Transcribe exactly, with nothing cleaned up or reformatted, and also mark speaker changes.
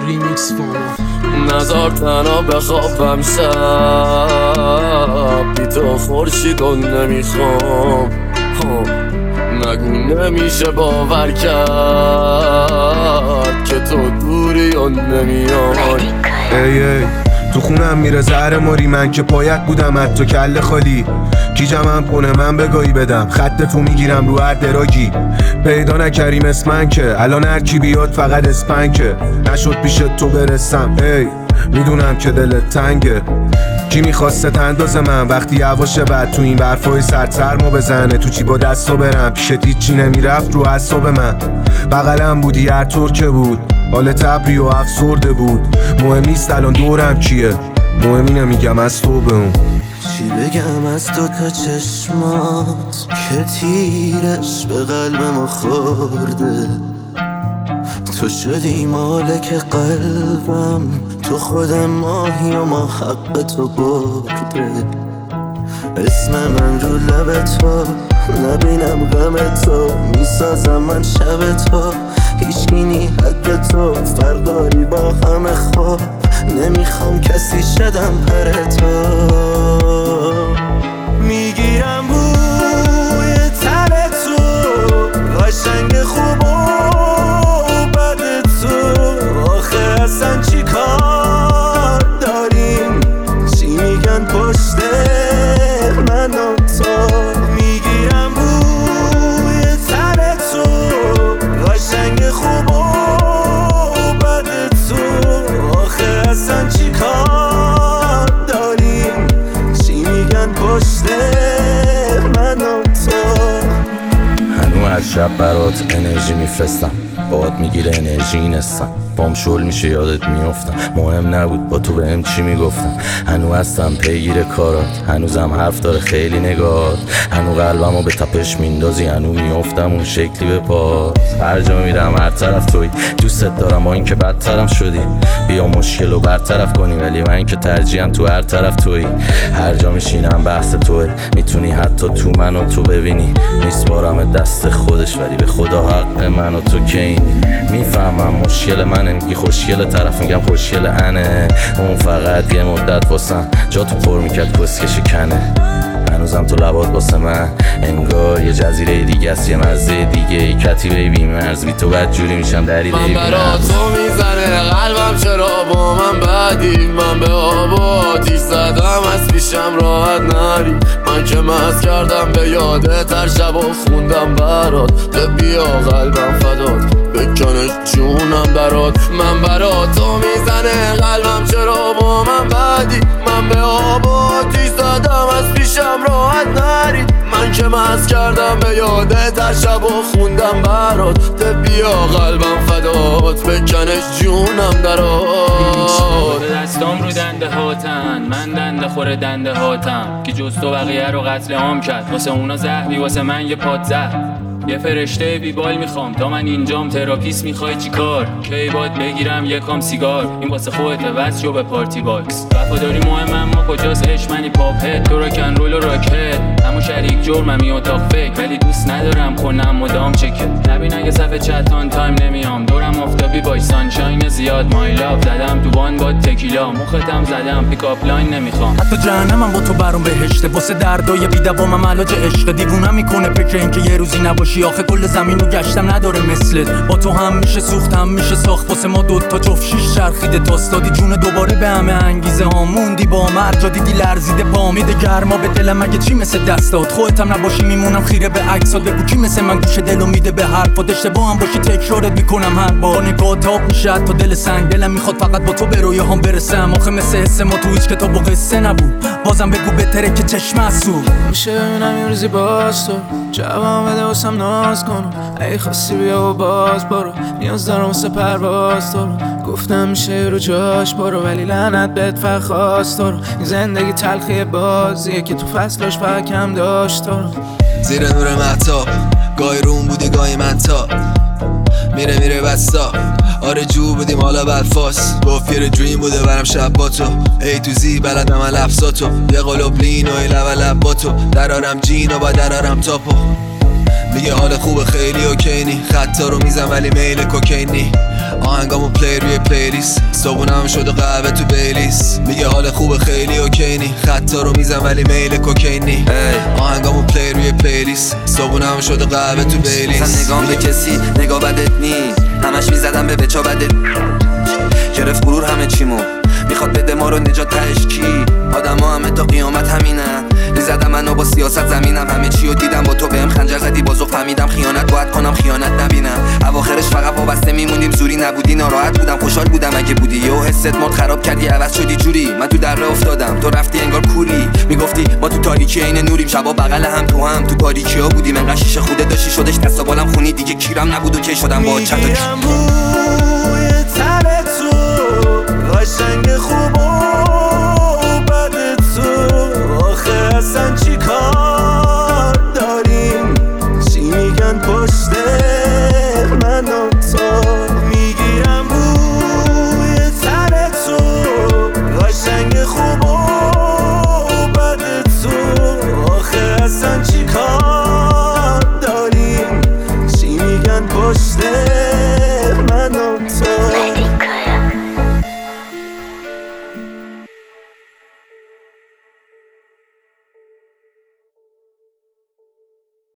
Speaker 1: ریمیکس فانا.
Speaker 2: نزار تنها بخوابم شب بی تو خورشیدو نمیخوام. نگو نمیشه باور کرد که تو دوری و نمیای.
Speaker 3: ای ای تو خونم میره زهر ماری، من که پایت بودم حتی کل خالی. کی جمعم کنه من بگاهی بدم، خط تو میگیرم رو هر دراگی. پیدا نکریم اسمن که الان هر کی بیاد فقط اسپن که نشد پیش تو برسم. ای میدونم که دلت تنگه، کی میخواسته تنداز من وقتی یواشه بعد تو این برفای سرسرمو بزنه. تو چی با دستو برم پیشت هیچی نمیرفت رو اعصاب من. بغلم بودی هر طور که بود، حال تبری و افسرده بود. مهم نیست الان دورم کیه، مهم اینه میگم از تو به اون.
Speaker 4: چی بگم از تو تا چشمات که تیرش به قلب ما خورده. تو شدی مالک قلبم، تو خود ماهی و ما حق تو برده. اسم من رو لب تو، نبینم غم تو، میسازم من شب تو. هیچکی نی حق تو، فرداری با همه خواب. نمیخوام کسی شدم پر تو. میگیرم بوی تن تو، قشنگ خوب و بد تو. آخه اصلا چی کار داریم، چی میگن پشت من و تو. میگیرم بوی تن تو، قشنگ خوب و بد تو. آخه اصلا چی کار داریم، چی میگن پشت من و تو.
Speaker 5: هنو از شب برات انرژی میفرستم، باد میگیره انرژی نستم. بام شل میشه یادت میافتم، مهم نبود با تو بهم چی میگفتم. هنو هستم پیگیر کارات، هنوزم حرف داره خیلی نگات. هنو قلبمو به تپش میندازی، هنو میافتم اون شکلی به پاس. هر جا میرم هر طرف توی، دوستت دارم با این که بدترم شدی. بیا مشکل رو برطرف کنی، ولی من که ترجیحم تو هر طرف توی. هر جا میشینم بحث توی، میتونی حتی تو منو تو ببینی. میسپارم دست خودش ولی به خدا حق منو تو که اینی. میفهمم مشکل منه، میگی خوشگل، طرف میگم خوشگل انه. اون فقط یه مدت واسم جا تو پر میکرد کسکش کنه. هنوزم تو لبات واسه من انگار یه جزیره دیگه است، یه مزه دیگه. ای کتیبه بی مرز، بی تو بد جوری میشم دریده بی مرز.
Speaker 2: من برا تو میزنه قلبم چرا با من بدی. من به آب و آتیش زدم از پیشم راحت نری. من که مست کردم به یادت هر شب و خوندم برات. ده بیا قلبم فدات، بکنش جونم برات. من برا تو میزنه قلبم چرا با من بدی. من به آب و آتیش زدم از پیشم راحت نری. من که مست کردم به یادت هر شب و خوندم برات. ده بیا قلبم فدات، بکنش جونم درات.
Speaker 6: دستام رو دنده هاتن، من دنده خور دنده هاتم. که جز تو بقیه رو قتل عام کرد، واسه اونا زهری واسه من یه پاد زهر. یه فرشته بیبال میخوام تا من اینجام، تراپیست میخوای چی کار؟ کی باید بگیرم یکم سیگار، این واسه خودت واسه جو به پارتی باکس. وفاداری مهمم ما کجاست عشق، منی پاپ هد تو راکن رول و راکت. همون شریک جرممی اتاق فکر، ولی دوست ندارم کنم مدام چکت. نبین اگه صفحه چتان تایم نمیام، دورم آفتابی باش سانشاین زیاد. مای لاف زدم تو وان با تکیلا، مختم زدم پیکاپ لاین نمیخوام.
Speaker 7: حتی جهنمم با تو برام بهشته، واسه دردای بی دوامم علاج عشق. دیوونم میکنه فکر اینکه یه روزی نباشی. آخه کل زمینو گشتم نداره مثلت. با تو هم میشه سوختم میشه ساخت، واسه ما دوتا جفت شیش چرخیده. تاس دادی جون دوباره به همه انگیزه ها. موندی با مرجا دیدی لرزیده پا، میده گرما به دلم اگه چی مثل دستات. خودتم نباشی میمونم خیره به عکسات. بگو کی مثل من گوش دلو میده به حرفات. اشتباه هم باشی تکرارت میکنم هر بار. نگاه تاب میشه تا دل سنگ، دلم میخواد فقط با تو به رویاهام برسم. آخه مثل حس ما تو هیچ کتاب و قصه نبود. بازم بگو بهتره که چشم اسو
Speaker 1: میشه ببینم یه روزی باز تو جواب بده واسم ناز کنم. ای خواستی بیا و باز برو، نیاز دارم واسه پرواز تو رو. گفتم میشه رو جاش برو، ولی لعنت بهت فقط خواست تو رو. این زندگی تلخی بازیه که تو فصلش فقط کم داشت تو رو.
Speaker 8: زیر نور مهتاب گاهی روم بودی گاهی منتاب، میره میره بستا. آره جو بودیم حالا بلفاس، گفت یه دریم بوده برم شب با تو. ای تو زی بلدم من لفظاتو، یه قلوب لین و ای لب لب با تو. درارم جین و با درارم تاپو. میگه حال خوبه خیلی اوکینی، خطا رو میزن ولی میل کوکینی. آهنگامو پلی روی پلیلیست صبونم شده قهوه تو بیلیس میگه حال خوبه خیلی اوکینی خطا رو میزن ولی میل کوکینی آهنگامو پلی روی پلیلیست صبونم شده قهوه تو بیلیس
Speaker 9: نگام به کسی نگاه بدت نی همش میزدم به بچا بدت گرفت غرور همه چیمو میخواد بده ما رو نجات تهش کی آدم ها همه تا قیامت همینن میزدم منو با سیاست زمینم همه چی رو دیدم با تو بهم خنجر زدی بازو فهمیدم خیانت باید کنم خیانت نبینم اواخرش فقط وابسته میموندیم زوری نبودی ناراحت بودم خوشحال بودم اگه بودی یهو حست مود خراب کردی عوض شدی جوری من تو دره افتادم تو رفتی انگار کوری میگفتی ما تو تاریکی عین نوریم شبا بغل هم تو هم تو تاریکی ها بودیم انقدر شیشه خوده داشتی شدش دست و بالم خونی دیگه کیرم نبود و کی شدم با چت